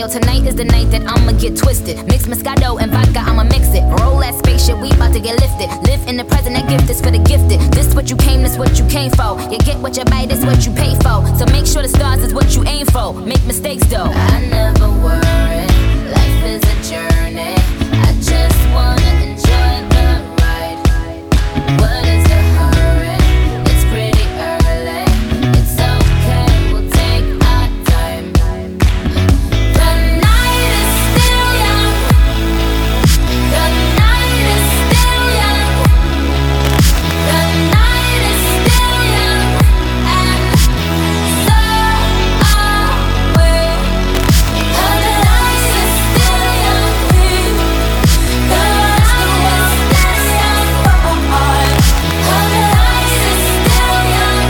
tonight is the night that I'ma get twisted. Mix Moscato and vodka, I'ma mix it. Roll that spaceship, we about to get lifted. Live in the present, that gift is for the gifted. This what you came, this what you came for. You get what you buy, this what you pay for. So make sure the stars is what you aim for. Make mistakes though. I never worry, life is a journey. I just wanna enjoy the ride. What is the hurry? It's pretty early. It's okay, we'll take our time. The night is still young. The night is still young. The night is still young. And so are we. The night is still young. The night is still young. The night is still young.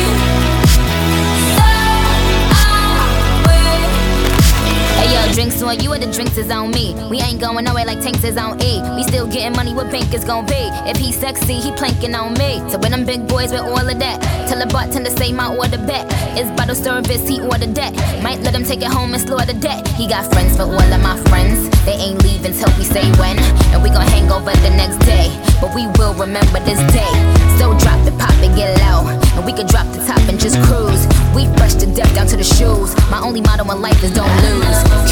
So are we. Hey yo, drinks on you or the drinks is on me. We ain't going nowhere like tanks is on E. We still getting money, what bank is gon' be? If he sexy, he planking on me. So when them big boys with all of that, tell the bartender say my order back. It's bottle service, he ordered that. Might let him take it home and slaughter that. He got friends for all of my friends. They ain't leaving till we say when. And we gon' hang over the next day. But we will remember this day. So drop it, pop it, get low. And we could drop the top and just cruise. We fresh to death down to the shoes. My only motto in life is don't lose.